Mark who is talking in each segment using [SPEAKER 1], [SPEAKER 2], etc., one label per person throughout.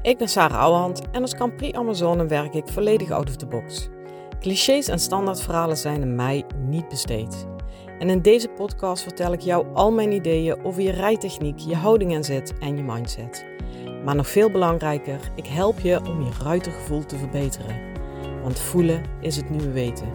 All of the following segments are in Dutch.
[SPEAKER 1] Ik ben Sarah Ouwehand en als Grand Prix Amazone werk ik volledig out of the box. Clichés en standaardverhalen zijn aan mij niet besteed. En in deze podcast vertel ik jou al mijn ideeën over je rijtechniek, je houding en zit en je mindset. Maar nog veel belangrijker, ik help je om je ruitergevoel te verbeteren. Want voelen is het nieuwe weten.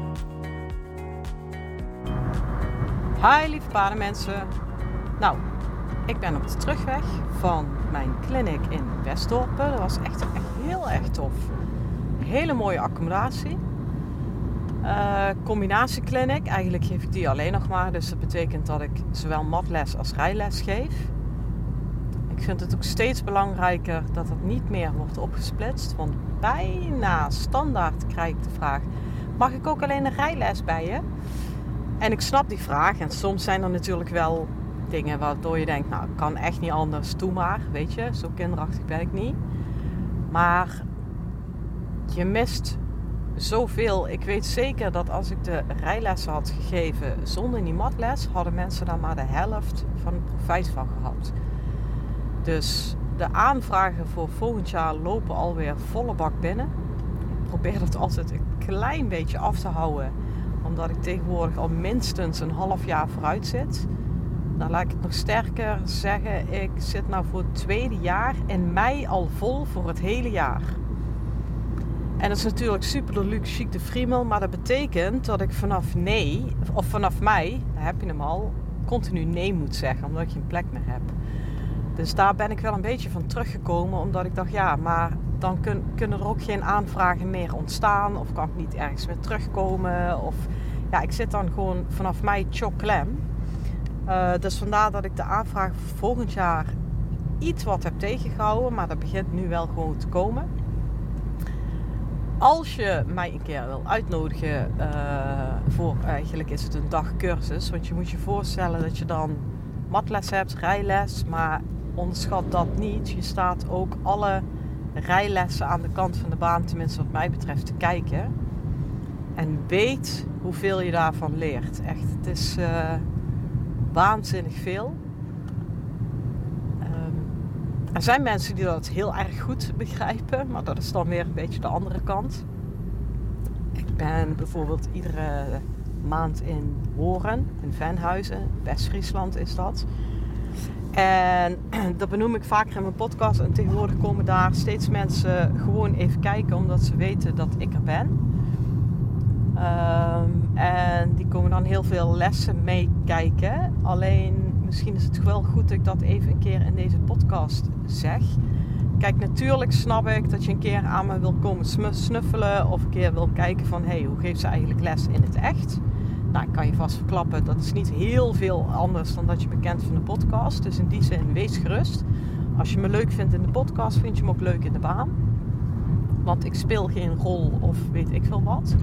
[SPEAKER 1] Hi lieve paardenmensen. Nou, ik ben op de terugweg van mijn clinic in Westdorpen. Dat was echt heel erg tof. Hele mooie accommodatie. Combinatieclinic. Eigenlijk geef ik die alleen nog maar. Dus dat betekent dat ik zowel matles als rijles geef. Ik vind het ook steeds belangrijker dat het niet meer wordt opgesplitst. Want bijna standaard krijg ik de vraag: mag ik ook alleen een rijles bij je? En ik snap die vraag. En soms zijn er natuurlijk wel dingen waardoor je denkt, nou, ik kan echt niet anders, doe maar, weet je, zo kinderachtig ben ik niet. Maar je mist zoveel. Ik weet zeker dat als ik de rijlessen had gegeven zonder die matles, hadden mensen daar maar de helft van het profijt van gehad. Dus de aanvragen voor volgend jaar lopen alweer volle bak binnen. Ik probeer dat altijd een klein beetje af te houden, omdat ik tegenwoordig al minstens een half jaar vooruit zit. Nou, laat ik het nog sterker zeggen. Ik zit nou voor het tweede jaar in mei al vol voor het hele jaar. En dat is natuurlijk super de luxe, chic de friemel. Maar dat betekent dat ik vanaf mei, daar heb je hem al, continu nee moet zeggen. Omdat ik geen plek meer heb. Dus daar ben ik wel een beetje van teruggekomen. Omdat ik dacht, ja, maar dan kunnen er ook geen aanvragen meer ontstaan. Of kan ik niet ergens meer terugkomen. Of ja, ik zit dan gewoon vanaf mei chock-klem. Dus vandaar dat ik de aanvraag voor volgend jaar iets wat heb tegengehouden. Maar dat begint nu wel gewoon te komen. Als je mij een keer wil uitnodigen voor, eigenlijk is het een dagcursus. Want je moet je voorstellen dat je dan matles hebt, rijles. Maar onderschat dat niet. Je staat ook alle rijlessen aan de kant van de baan, tenminste wat mij betreft, te kijken. En weet hoeveel je daarvan leert. Echt, het is waanzinnig veel. Er zijn mensen die dat heel erg goed begrijpen, maar dat is dan weer een beetje de andere kant. Ik ben bijvoorbeeld iedere maand in Horen, in Venhuizen, West-Friesland is dat. En dat benoem ik vaker in mijn podcast. En tegenwoordig komen daar steeds mensen gewoon even kijken, omdat ze weten dat ik er ben. En die komen dan heel veel lessen meekijken. Alleen misschien is het wel goed dat ik dat even een keer in deze podcast zeg. Kijk, natuurlijk snap ik dat je een keer aan me wil komen snuffelen. Of een keer wil kijken van, hey, hoe geeft ze eigenlijk les in het echt? Nou, ik kan je vast verklappen, dat is niet heel veel anders dan dat je me kent van de podcast. Dus in die zin, wees gerust. Als je me leuk vindt in de podcast, vind je me ook leuk in de baan. Want ik speel geen rol of weet ik veel wat.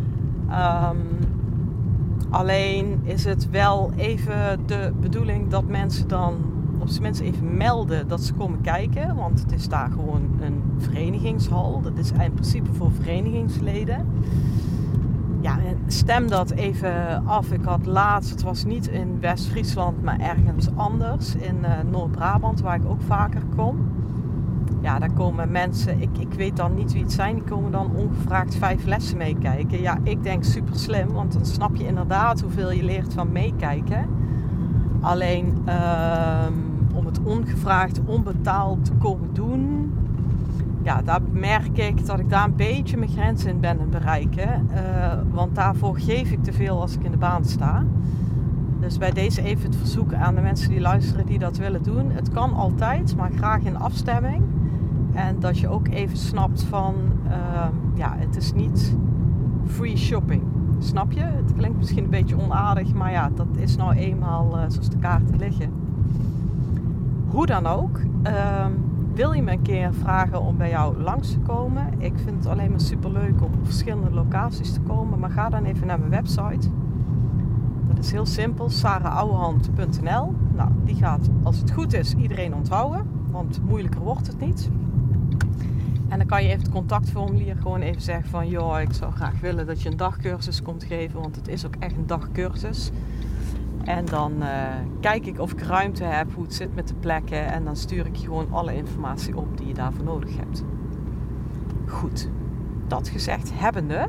[SPEAKER 1] Alleen is het wel even de bedoeling dat mensen dan op zijn minst even melden dat ze komen kijken. Want het is daar gewoon een verenigingshal. Dat is in principe voor verenigingsleden. Ja, stem dat even af. Ik had laatst, het was niet in West-Friesland, maar ergens anders. In Noord-Brabant, waar ik ook vaker kom. Ja, daar komen mensen, ik weet dan niet wie het zijn, die komen dan ongevraagd 5 lessen meekijken. Ja, ik denk super slim, want dan snap je inderdaad hoeveel je leert van meekijken. Alleen om het ongevraagd, onbetaald te komen doen, ja, daar merk ik dat ik daar een beetje mijn grens in ben aan het bereiken. Want daarvoor geef ik te veel als ik in de baan sta. Dus bij deze even het verzoek aan de mensen die luisteren die dat willen doen. Het kan altijd, maar graag in afstemming. En dat je ook even snapt van, ja, het is niet free shopping. Snap je? Het klinkt misschien een beetje onaardig, maar ja, dat is nou eenmaal zoals de kaarten liggen. Hoe dan ook, wil je me een keer vragen om bij jou langs te komen? Ik vind het alleen maar superleuk om op verschillende locaties te komen, maar ga dan even naar mijn website. Dat is heel simpel, sarahouwehand.nl. Nou, die gaat, als het goed is, iedereen onthouden, want moeilijker wordt het niet. En dan kan je even het contactformulier gewoon even zeggen van, joh, ik zou graag willen dat je een dagcursus komt geven, want het is ook echt een dagcursus. En dan kijk ik of ik ruimte heb, hoe het zit met de plekken. En dan stuur ik je gewoon alle informatie op die je daarvoor nodig hebt. Goed, dat gezegd hebbende.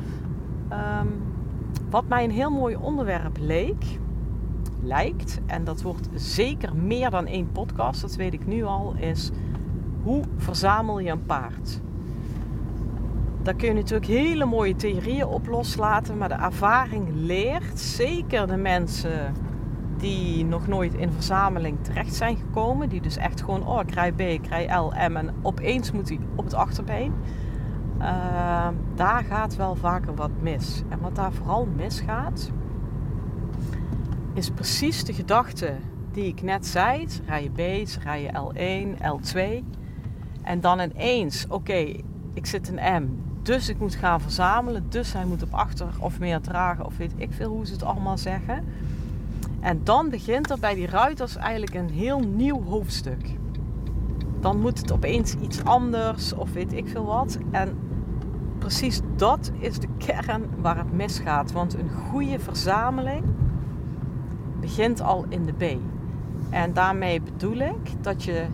[SPEAKER 1] Wat mij een heel mooi onderwerp lijkt, en dat wordt zeker meer dan 1 podcast, dat weet ik nu al, is hoe verzamel je een paard? Daar kun je natuurlijk hele mooie theorieën op loslaten, maar de ervaring leert, zeker de mensen die nog nooit in verzameling terecht zijn gekomen, die dus echt gewoon, ik rij B, ik rij L, M en opeens moet hij op het achterbeen. Daar gaat wel vaker wat mis. En wat daar vooral misgaat, is precies de gedachte die ik net zei. Ze rijden B, ze rijden L1, L2. En dan ineens, ik zit in M, dus ik moet gaan verzamelen. Dus hij moet op achter of meer dragen of weet ik veel hoe ze het allemaal zeggen. En dan begint er bij die ruiters eigenlijk een heel nieuw hoofdstuk. Dan moet het opeens iets anders of weet ik veel wat. En precies dat is de kern waar het misgaat. Want een goede verzameling begint al in de B. En daarmee bedoel ik dat je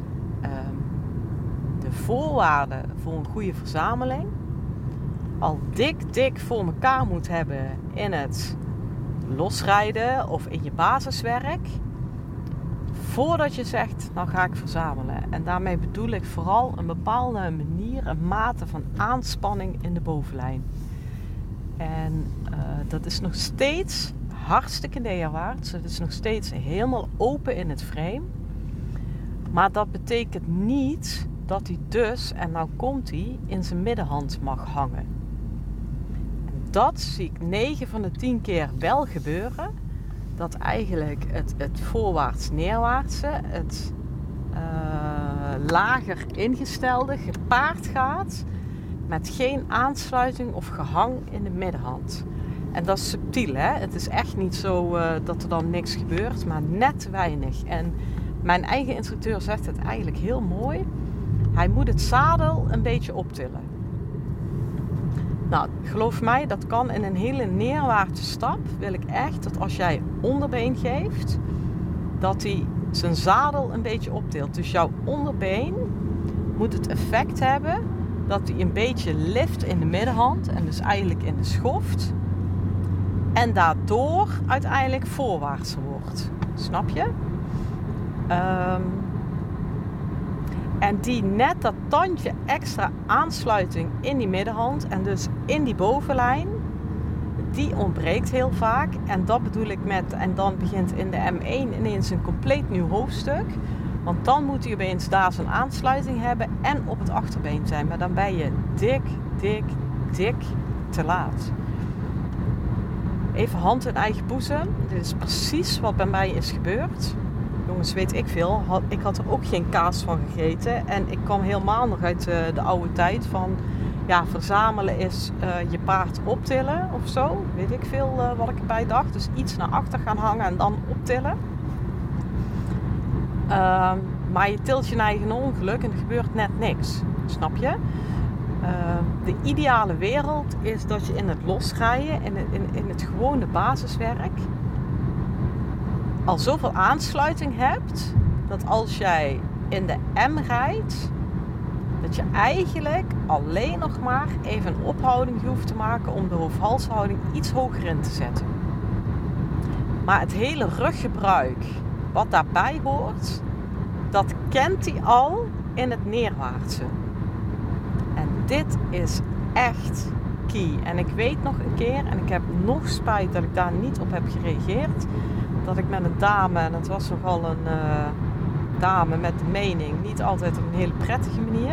[SPEAKER 1] de voorwaarden voor een goede verzameling al dik voor elkaar moet hebben in het losrijden of in je basiswerk. Voordat je zegt, nou ga ik verzamelen. En daarmee bedoel ik vooral een bepaalde manier, een mate van aanspanning in de bovenlijn. En dat is nog steeds hartstikke neerwaarts. Het is nog steeds helemaal open in het frame. Maar dat betekent niet dat hij dus, en nou komt hij, in zijn middenhand mag hangen. En dat zie ik 9 van de 10 keer wel gebeuren. Dat eigenlijk het voorwaarts-neerwaartse, het lager ingestelde gepaard gaat met geen aansluiting of gehang in de middenhand. En dat is subtiel, hè? Het is echt niet zo dat er dan niks gebeurt, maar net weinig. En mijn eigen instructeur zegt het eigenlijk heel mooi. Hij moet het zadel een beetje optillen. Nou, geloof mij, dat kan in een hele neerwaartse stap. Wil ik echt dat als jij onderbeen geeft, dat hij zijn zadel een beetje optilt. Dus jouw onderbeen moet het effect hebben dat hij een beetje lift in de middenhand en dus eigenlijk in de schoft. En daardoor uiteindelijk voorwaarts wordt. Snap je? En die net dat tandje extra aansluiting in die middenhand en dus in die bovenlijn, die ontbreekt heel vaak. En dat bedoel ik met, en dan begint in de M1 ineens een compleet nieuw hoofdstuk. Want dan moet hij opeens daar zijn aansluiting hebben en op het achterbeen zijn. Maar dan ben je dik te laat. Even hand in eigen boezem. Dit is precies wat bij mij is gebeurd. Jongens, weet ik veel. Ik had er ook geen kaas van gegeten. En ik kwam helemaal nog uit de oude tijd van... Ja, verzamelen is je paard optillen of zo. Weet ik veel wat ik erbij dacht. Dus iets naar achter gaan hangen en dan optillen. Maar je tilt je eigen ongeluk en er gebeurt net niks. Snap je? De ideale wereld is dat je in het losrijden, in het gewone basiswerk, al zoveel aansluiting hebt, dat als jij in de M rijdt, dat je eigenlijk alleen nog maar even een ophouding hoeft te maken om de hoofd-halshouding iets hoger in te zetten. Maar het hele ruggebruik wat daarbij hoort, dat kent hij al in het neerwaartse. En dit is echt key. En ik weet nog een keer, en ik heb nog spijt dat ik daar niet op heb gereageerd, dat ik met een dame, en het was nogal een dame met de mening, niet altijd op een hele prettige manier.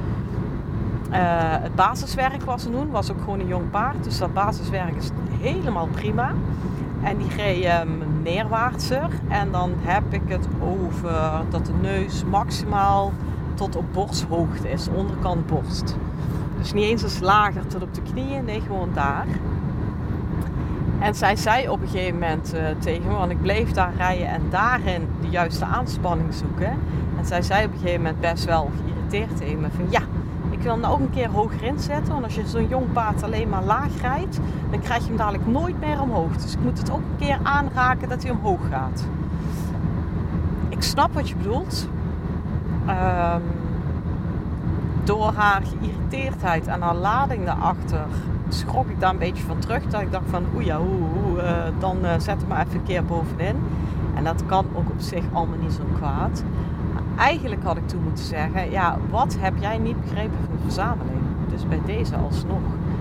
[SPEAKER 1] Het basiswerk was doen, was ook gewoon een jong paard, dus dat basiswerk is helemaal prima. En die reed neerwaartser en dan heb ik het over dat de neus maximaal tot op borsthoogte is, onderkant borst. Dus niet eens lager tot op de knieën, nee, gewoon daar. En zij zei op een gegeven moment tegen me, want ik bleef daar rijden en daarin de juiste aanspanning zoeken. En zij zei op een gegeven moment best wel geïrriteerd tegen me van ja, ik ik wil hem nou ook een keer hoger inzetten. Want als je zo'n jong paard alleen maar laag rijdt, dan krijg je hem dadelijk nooit meer omhoog. Dus ik moet het ook een keer aanraken dat hij omhoog gaat. Ik snap wat je bedoelt. Door haar geïrriteerdheid en haar lading daarachter schrok ik daar een beetje van terug. Dat ik dacht van dan zet hem maar even een keer bovenin. En dat kan ook op zich allemaal niet zo kwaad. Maar eigenlijk had ik toen moeten zeggen, ja, wat heb jij niet begrepen van de verzameling? Dus bij deze alsnog.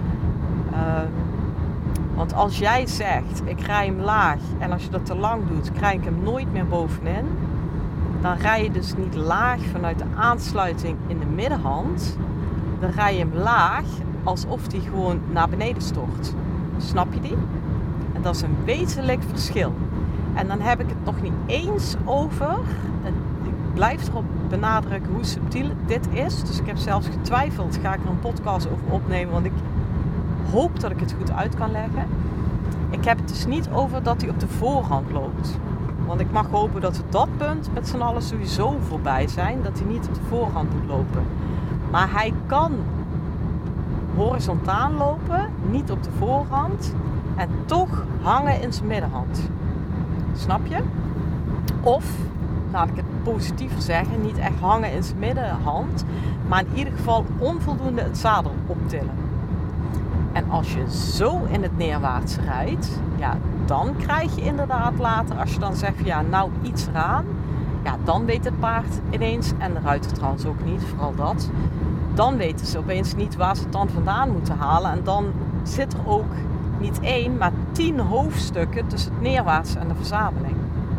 [SPEAKER 1] Want als jij zegt, ik rij hem laag en als je dat te lang doet, krijg ik hem nooit meer bovenin. Dan rij je dus niet laag vanuit de aansluiting in de middenhand. Dan rij je hem laag alsof die gewoon naar beneden stort. Snap je die? En dat is een wezenlijk verschil. En dan heb ik het nog niet eens over. En ik blijf erop benadrukken hoe subtiel dit is. Dus ik heb zelfs getwijfeld, ga ik er een podcast over opnemen? Want ik hoop dat ik het goed uit kan leggen. Ik heb het dus niet over dat hij op de voorhand loopt. Want ik mag hopen dat we dat punt met z'n allen sowieso voorbij zijn. Dat hij niet op de voorhand moet lopen. Maar hij kan horizontaal lopen, niet op de voorhand. En toch hangen in zijn middenhand. Snap je? Of, laat ik het positiever zeggen, niet echt hangen in zijn middenhand. Maar in ieder geval onvoldoende het zadel optillen. En als je zo in het neerwaarts rijdt, ja, dan krijg je inderdaad later, als je dan zegt, ja, nou iets eraan. Ja, dan weet het paard ineens, en de ruiter trouwens ook niet, vooral dat. Dan weten ze opeens niet waar ze het dan vandaan moeten halen. En dan zit er ook niet 1, maar 10 hoofdstukken tussen het neerwaarts en de verzameling.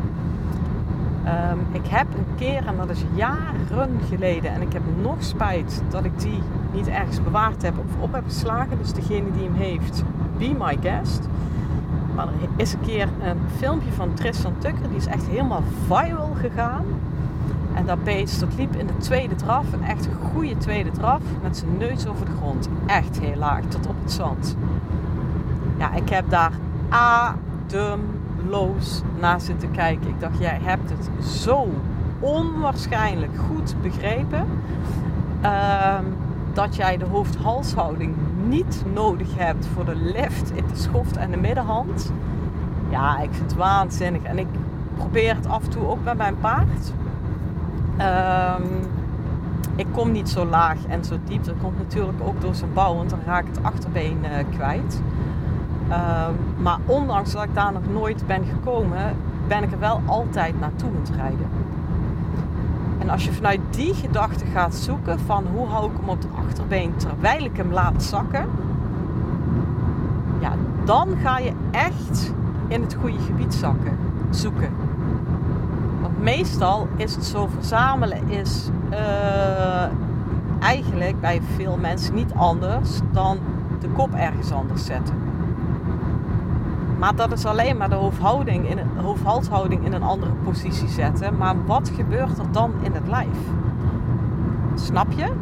[SPEAKER 1] Ik heb een keer, en dat is jaren geleden, en ik heb nog spijt dat ik die niet ergens bewaard heb of op heb geslagen. Dus degene die hem heeft, be my guest. Maar er is een keer een filmpje van Tristan Tucker, die is echt helemaal viral gegaan. En dat beest, dat liep in de tweede draf, een echt goede tweede draf, met zijn neus over de grond. Echt heel laag, tot op het zand. Ja, ik heb daar ademloos naar zitten kijken. Ik dacht, jij hebt het zo onwaarschijnlijk goed begrepen. Dat jij de hoofd-halshouding niet nodig hebt voor de lift in de schoft en de middenhand. Ja, ik vind het waanzinnig. En ik probeer het af en toe ook met mijn paard. Ik kom niet zo laag en zo diep. Dat komt natuurlijk ook door zijn bouw, want dan raak ik het achterbeen kwijt. Maar ondanks dat ik daar nog nooit ben gekomen, ben ik er wel altijd naartoe aan het rijden. En als je vanuit die gedachte gaat zoeken van hoe hou ik hem op het achterbeen terwijl ik hem laat zakken, ja, dan ga je echt in het goede gebied zoeken. Want meestal is het zo, verzamelen is eigenlijk bij veel mensen niet anders dan de kop ergens anders zetten. Maar dat is alleen maar de hoofd-halshouding in een andere positie zetten. Maar wat gebeurt er dan in het lijf? Snap je?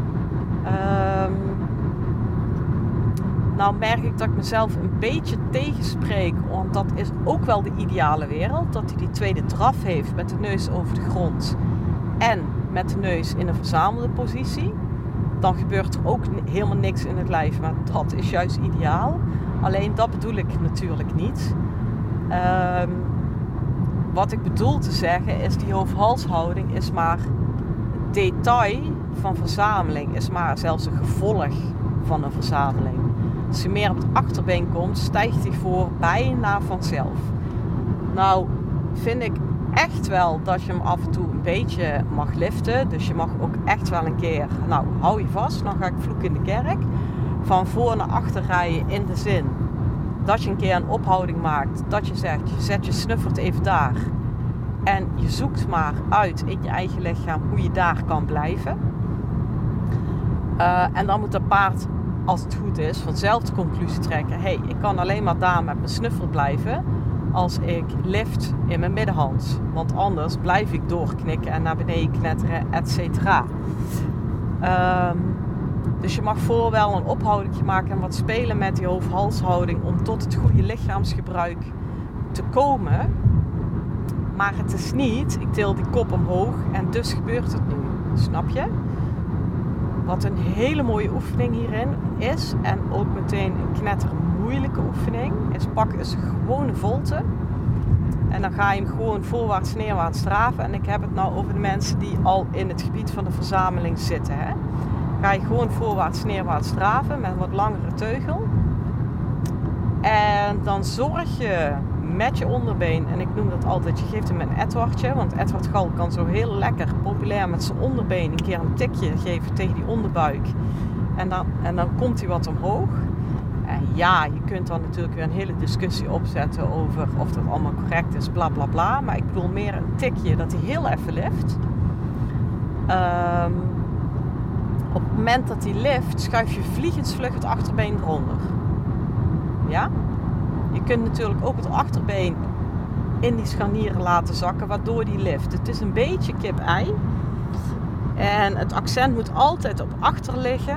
[SPEAKER 1] Nou merk ik dat ik mezelf een beetje tegenspreek. Want dat is ook wel de ideale wereld. Dat hij die tweede draf heeft met de neus over de grond. En met de neus in een verzamelde positie. Dan gebeurt er ook helemaal niks in het lijf. Maar dat is juist ideaal. Alleen dat bedoel ik natuurlijk niet. Wat ik bedoel te zeggen is, die hoofd-halshouding is maar een detail van verzameling. Is maar zelfs een gevolg van een verzameling. Als je meer op het achterbeen komt, stijgt die voor bijna vanzelf. Nou vind ik echt wel dat je hem af en toe een beetje mag liften. Dus je mag ook echt wel een keer, nou hou je vast, dan ga ik vloeken in de kerk. Van voor naar achter rijden in de zin dat je een keer een ophouding maakt. Dat je zegt, je zet je snuffert even daar. En je zoekt maar uit in je eigen lichaam hoe je daar kan blijven. En dan moet dat paard, als het goed is, vanzelf de conclusie trekken. Hey, ik kan alleen maar daar met mijn snuffel blijven als ik lift in mijn middenhand. Want anders blijf ik doorknikken en naar beneden knetteren, et cetera. Dus je mag voor wel een ophouding maken en wat spelen met die hoofd-halshouding om tot het goede lichaamsgebruik te komen. Maar het is niet, ik til die kop omhoog en dus gebeurt het nu. Snap je? Wat een hele mooie oefening hierin is, en ook meteen een knettermoeilijke oefening, is pak eens gewoon een volte. En dan ga je hem gewoon voorwaarts, neerwaarts draven. En ik heb het nou over de mensen die al in het gebied van de verzameling zitten. Hè. Ga je gewoon voorwaarts, neerwaarts draven met een wat langere teugel. En dan zorg je met je onderbeen, en ik noem dat altijd, je geeft hem een Edwardje. Want Edward Gal kan zo heel lekker populair met zijn onderbeen een keer een tikje geven tegen die onderbuik. En dan komt hij wat omhoog. En ja, je kunt dan natuurlijk weer een hele discussie opzetten over of dat allemaal correct is, bla bla bla. Maar ik bedoel meer een tikje dat hij heel even lift. Op het moment dat hij lift, schuif je vliegensvlug het achterbeen eronder. Ja? Je kunt natuurlijk ook het achterbeen in die scharnieren laten zakken, waardoor die lift. Het is een beetje kip-ei. En het accent moet altijd op achter liggen.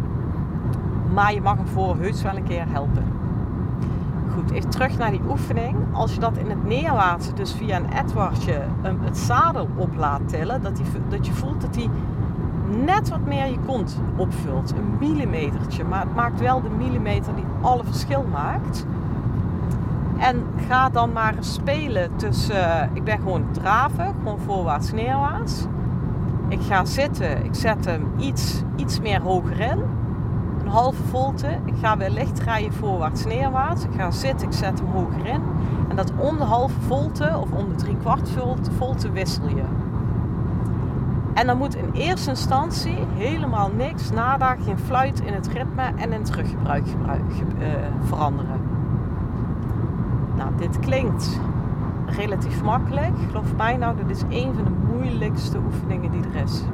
[SPEAKER 1] Maar je mag hem voor heus wel een keer helpen. Goed, even terug naar die oefening. Als je dat in het neerwaartse, dus via een Edwardje, het zadel op laat tillen. Dat je voelt dat hij net wat meer je kont opvult. Een millimetertje. Maar het maakt wel de millimeter die alle verschil maakt. En ga dan maar eens spelen tussen, ik ben gewoon draven, gewoon voorwaarts, neerwaarts. Ik ga zitten, ik zet hem iets meer hoger in. Een halve volte. Ik ga weer licht draaien voorwaarts, neerwaarts. Ik ga zitten, ik zet hem hoger in. En dat om de halve volte of om de 3/4 volte wissel je. En dan moet in eerste instantie helemaal niks, nada, geen fluit in het ritme en in het ruggebruik veranderen. Nou, dit klinkt relatief makkelijk. Geloof mij nou, dit is een van de moeilijkste oefeningen die er is.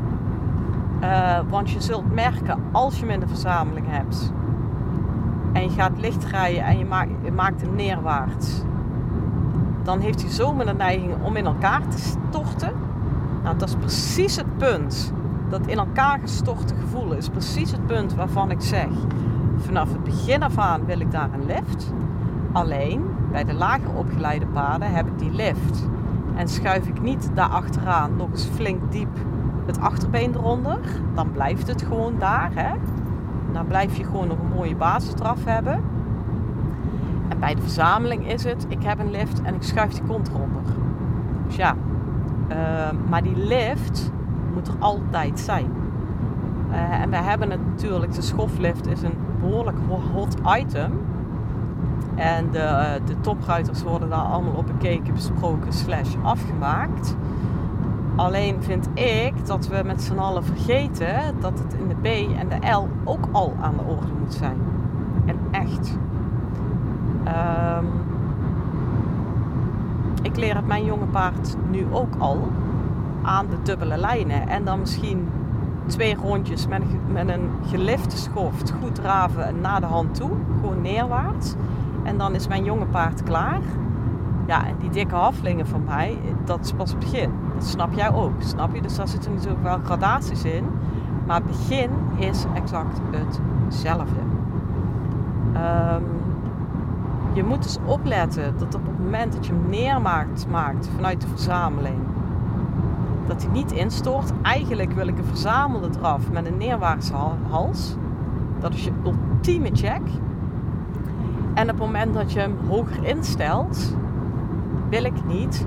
[SPEAKER 1] Want je zult merken, als je hem in de verzameling hebt en je gaat licht draaien en je maakt hem neerwaarts, dan heeft hij zomaar de neiging om in elkaar te storten. Nou, dat is precies het punt. Dat in elkaar gestorte gevoel is precies het punt waarvan ik zeg, vanaf het begin af aan wil ik daar een lift. Alleen, bij de lager opgeleide paarden heb ik die lift. En schuif ik niet daarachteraan nog eens flink diep het achterbeen eronder, dan blijft het gewoon daar. Hè? Dan blijf je gewoon nog een mooie basisdraf hebben. En bij de verzameling is het, ik heb een lift en ik schuif die kont eronder. Dus ja, maar die lift moet er altijd zijn. En wij hebben het natuurlijk, de schoflift is een behoorlijk hot item. En de topruiters worden daar allemaal op bekeken, besproken, /afgemaakt. Alleen vind ik dat we met z'n allen vergeten dat het in de B en de L ook al aan de orde moet zijn. En echt. Ik leer het mijn jonge paard nu ook al aan de dubbele lijnen. En dan misschien 2 rondjes met een gelifte schoft, goed draven naar de hand toe. Gewoon neerwaarts. En dan is mijn jonge paard klaar. Ja, en die dikke haflingen van mij, dat is pas het begin. Dat snap jij ook, snap je? Dus daar zitten natuurlijk wel gradaties in. Maar het begin is exact hetzelfde. Je moet dus opletten dat op het moment dat je hem neermaakt vanuit de verzameling, dat hij niet instort. Eigenlijk wil ik een verzamelde draf met een neerwaartse hals. Dat is je ultieme check. En op het moment dat je hem hoger instelt, wil ik niet,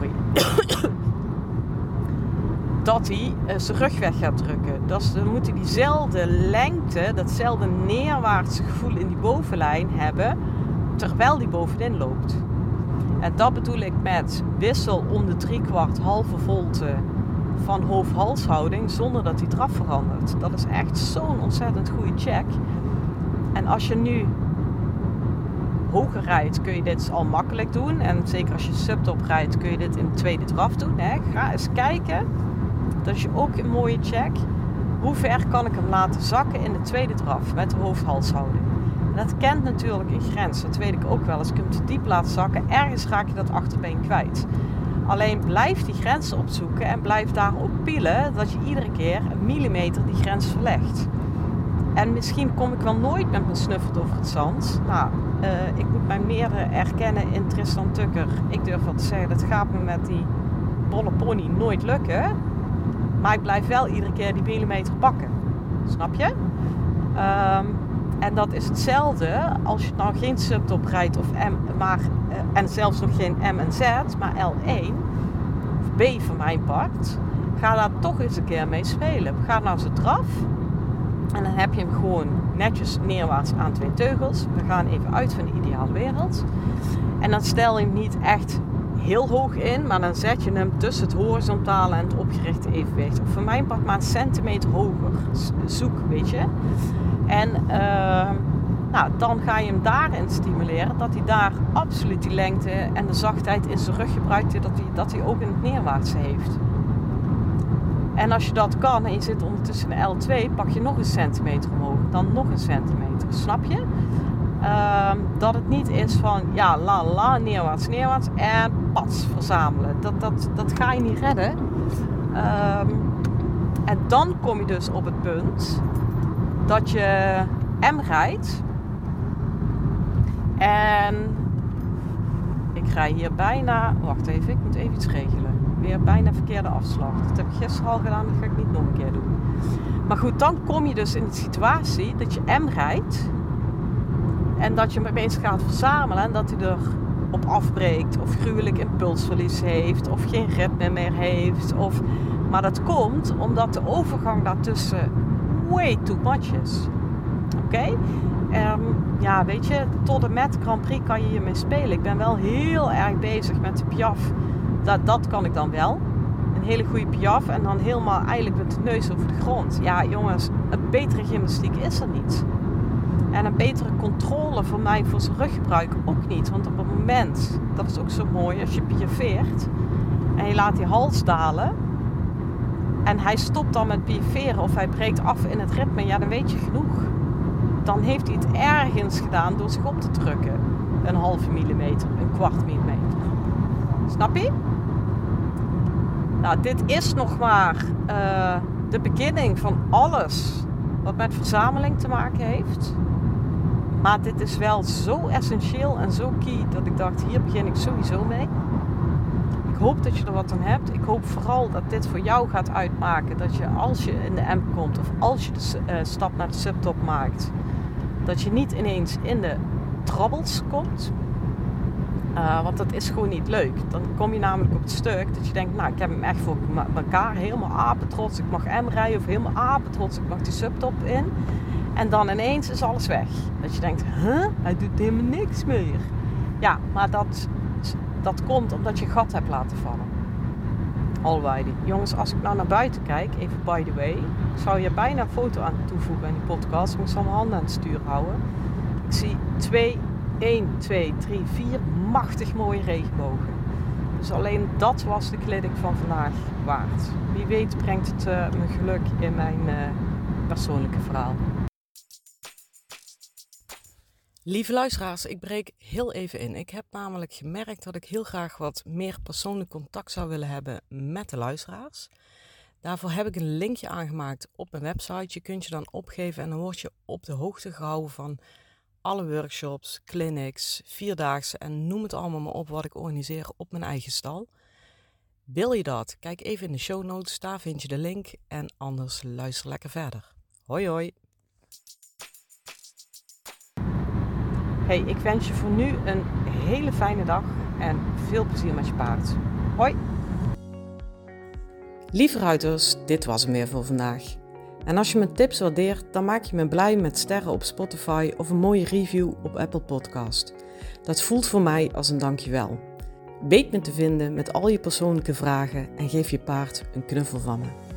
[SPEAKER 1] dat hij zijn rug weg gaat drukken. Dus dan moet hij diezelfde lengte, datzelfde neerwaartse gevoel in die bovenlijn hebben, terwijl die bovenin loopt. En dat bedoel ik met wissel om de 3/4 halve volte van hoofd-halshouding zonder dat die draf verandert. Dat is echt zo'n ontzettend goede check. En als je nu hoger rijdt, kun je dit al makkelijk doen. En zeker als je subtop rijdt, kun je dit in de tweede draf doen. Hè. Ga eens kijken. Dat is ook een mooie check. Hoe ver kan ik hem laten zakken in de tweede draf met de hoofd-halshouding? En dat kent natuurlijk een grens. Dat weet ik ook wel. Als ik hem te diep laat zakken, ergens raak je dat achterbeen kwijt. Alleen blijf die grens opzoeken en blijf daarop pielen dat je iedere keer een millimeter die grens verlegt. En misschien kom ik wel nooit met mijn snuffert over het zand. Nou, ik moet mij meer erkennen in Tristan Tucker. Ik durf wel te zeggen, dat gaat me met die bolle pony nooit lukken. Maar ik blijf wel iedere keer die millimeter pakken. Snap je? En dat is hetzelfde als je nou geen subtop rijdt of en zelfs nog geen M en Z, maar L1 of B van mijn part. Ga daar toch eens een keer mee spelen. Ga nou zo draf. En dan heb je hem gewoon netjes neerwaarts aan 2 teugels. We gaan even uit van de ideale wereld. En dan stel je hem niet echt heel hoog in, maar dan zet je hem tussen het horizontale en het opgerichte evenwicht. Of voor mijn part maar een centimeter hoger. Zoek, weet je. En dan ga je hem daarin stimuleren, dat hij daar absoluut die lengte en de zachtheid in zijn rug gebruikt, dat hij ook in het neerwaartse heeft. En als je dat kan en je zit ondertussen in L2, pak je nog een centimeter omhoog, dan nog een centimeter. Snap je? Dat het niet is van neerwaarts en pats verzamelen. Dat ga je niet redden. En dan kom je dus op het punt dat je M rijdt. En ik rij hier bijna... Wacht even, ik moet even iets regelen. Weer bijna verkeerde afslag. Dat heb ik gisteren al gedaan, dat ga ik niet nog een keer doen. Maar goed, dan kom je dus in de situatie dat je M rijdt. En dat je hem opeens gaat verzamelen. En dat hij erop afbreekt. Of gruwelijk impulsverlies heeft. Of geen ritme meer heeft. Maar dat komt omdat de overgang daartussen way too much is. Oké? Weet je, tot en met Grand Prix kan je hiermee spelen. Ik ben wel heel erg bezig met de Piaf. Dat kan ik dan wel. Een hele goede Piaf en dan helemaal eigenlijk met de neus over de grond. Ja, jongens, een betere gymnastiek is er niet. En een betere controle voor mij voor zijn ruggebruik ook niet. Want op het moment, dat is ook zo mooi, als je piafeert en je laat die hals dalen en hij stopt dan met piaferen of hij breekt af in het ritme, ja, dan weet je genoeg. Dan heeft hij het ergens gedaan door zich op te drukken. Een halve millimeter, een kwart millimeter. Snap je? Nou, dit is nog maar de beginning van alles wat met verzameling te maken heeft. Maar dit is wel zo essentieel en zo key dat ik dacht, hier begin ik sowieso mee. Ik hoop dat je er wat aan hebt. Ik hoop vooral dat dit voor jou gaat uitmaken. Dat je als je in de M komt of als je de stap naar de subtop maakt, dat je niet ineens in de trabbels komt. Want dat is gewoon niet leuk. Dan kom je namelijk op het stuk dat je denkt, nou, ik heb hem echt voor elkaar. Helemaal apetrots, ik mag M rijden. Of helemaal apetrots, ik mag die subtop in. En dan ineens is alles weg. Dat je denkt, hij doet helemaal niks meer. Ja, maar dat komt omdat je gat hebt laten vallen. Alrighty. Jongens, als ik nou naar buiten kijk, even by the way. Ik zou hier bijna een foto aan toevoegen in die podcast. Maar ik zal mijn handen aan het stuur houden. Ik zie 1, 2, 3, 4 machtig mooie regenbogen. Dus alleen dat was de kleding van vandaag waard. Wie weet brengt het me geluk in mijn persoonlijke verhaal. Lieve luisteraars, ik breek heel even in. Ik heb namelijk gemerkt dat ik heel graag wat meer persoonlijk contact zou willen hebben met de luisteraars. Daarvoor heb ik een linkje aangemaakt op mijn website. Je kunt je dan opgeven en dan word je op de hoogte gehouden van alle workshops, clinics, 4-daagse en noem het allemaal maar op wat ik organiseer op mijn eigen stal. Wil je dat? Kijk even in de show notes, daar vind je de link en anders luister lekker verder. Hoi hoi! Hey, ik wens je voor nu een hele fijne dag en veel plezier met je paard. Hoi! Lieve ruiters, dit was hem weer voor vandaag. En als je mijn tips waardeert, dan maak je me blij met sterren op Spotify of een mooie review op Apple Podcast. Dat voelt voor mij als een dankjewel. Weet me te vinden met al je persoonlijke vragen en geef je paard een knuffel van me.